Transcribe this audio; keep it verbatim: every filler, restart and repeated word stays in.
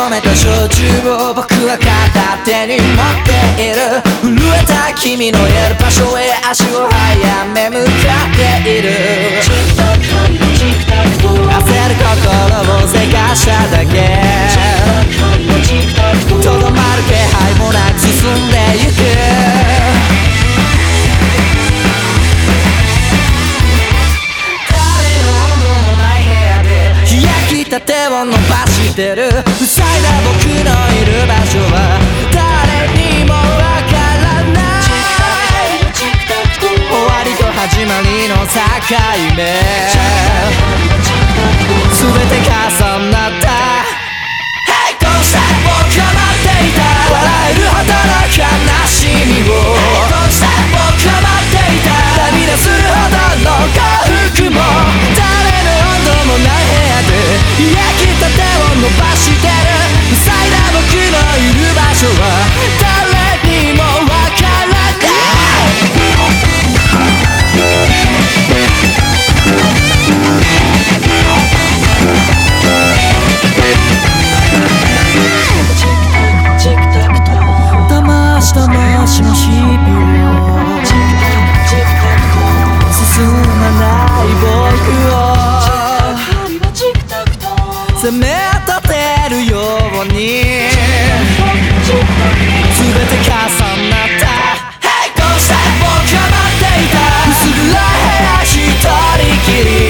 込めた焼酎を僕は片手に持っている。震えた君のいる場所へ足を早め向かっている。焦る心をせかしただけ、とどまる気配もなく進んでゆく。手を伸ばしてる。塞いだ僕のいる場所は誰にもわからない。終わりと始まりの境目、全て重なった。並行して僕は待っていた。笑えるほどの悲しみを並行して僕は待っていた。涙するほどの幸福も誰の温度もない部屋で焼きたてを伸ばしてる。塞いだ僕のいる場所は誰にもわからない。騙し騙しの日々を進まない僕を責め立てるように全て重なった。並行して僕は待っていた。薄暗い部屋一人きり